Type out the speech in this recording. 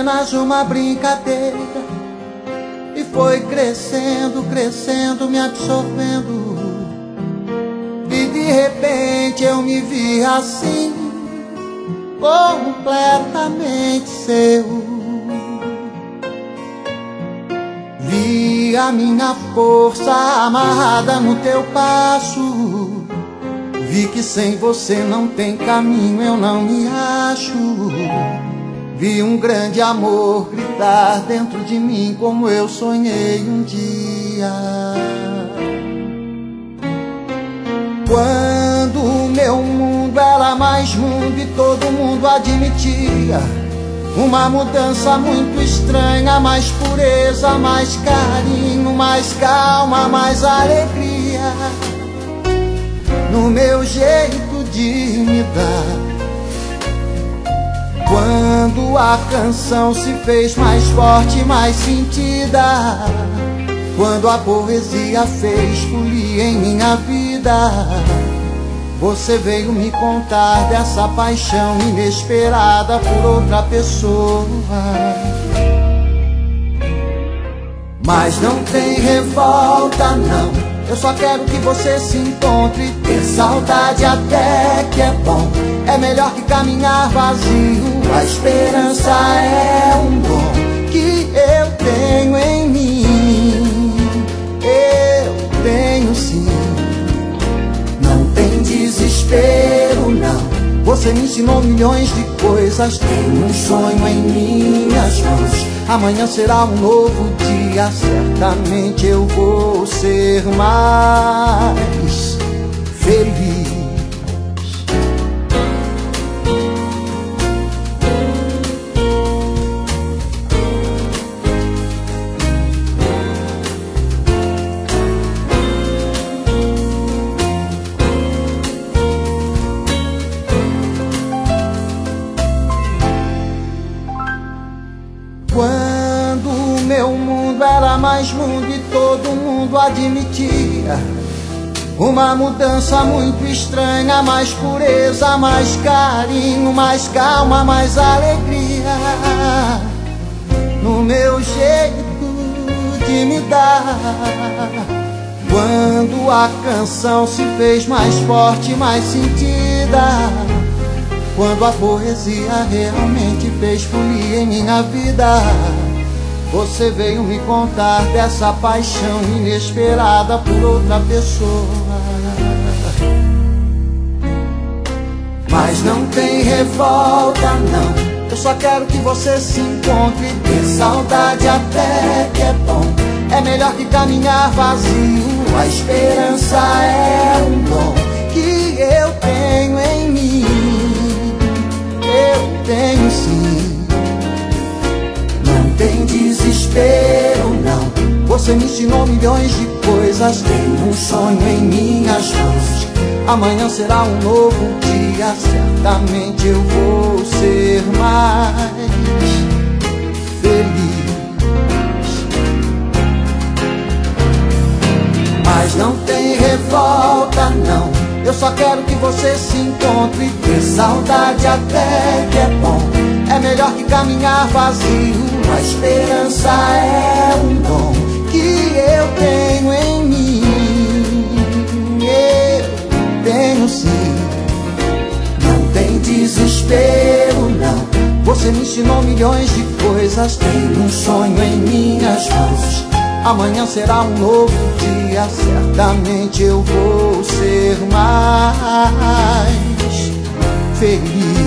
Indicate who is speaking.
Speaker 1: apenas uma brincadeira, e foi crescendo, crescendo, me absorvendo. E de repente eu me vi assim, completamente seu. Vi a minha força amarrada no teu passo. Vi que sem você não tem caminho, eu não me acho. Vi um grande amor gritar dentro de mim, como eu sonhei um dia. Quando o meu mundo era mais mundo e todo mundo admitia uma mudança muito estranha, mais pureza, mais carinho, mais calma, mais alegria no meu jeito de me dar. Quando a canção se fez mais forte, mais sentida, quando a poesia fez folia em minha vida, você veio me contar dessa paixão inesperada por outra pessoa. Mas não tem revolta não, eu só quero que você se encontre. Ter saudade até que é bom, é melhor que caminhar vazio. A esperança é um dom que eu tenho em mim. Eu tenho sim. Não tem desespero não, você me ensinou milhões de coisas. Tenho um sonho em minhas mãos, amanhã será um novo dia. Certamente eu vou ser mais feliz. Quando o meu mundo era mais mundo e todo mundo admitia uma mudança muito estranha, mais pureza, mais carinho, mais calma, mais alegria no meu jeito de me dar. Quando a canção se fez mais forte, mais sentida, quando a poesia realmente fez folia em minha vida, você veio me contar dessa paixão inesperada por outra pessoa. Mas não tem revolta não, eu só quero que você se encontre. Ter saudade até que é bom, é melhor que caminhar vazio. A esperança é um dom que eu tenho em mim. Eu tenho sim. Não tem desespero não, você me ensinou milhões de coisas. Tenho um sonho em minhas mãos, amanhã será um novo dia. Certamente eu vou ser mais feliz. Mas não tem revolta não, eu só quero que você se encontre. Ter saudade até que é bom, é melhor que caminhar vazio. A esperança é um dom que eu tenho em mim. Eu tenho sim. Não tem desespero não, você me ensinou milhões de coisas. Tenho um sonho em minhas mãos, amanhã será um novo dia. Certamente eu vou ser mais feliz.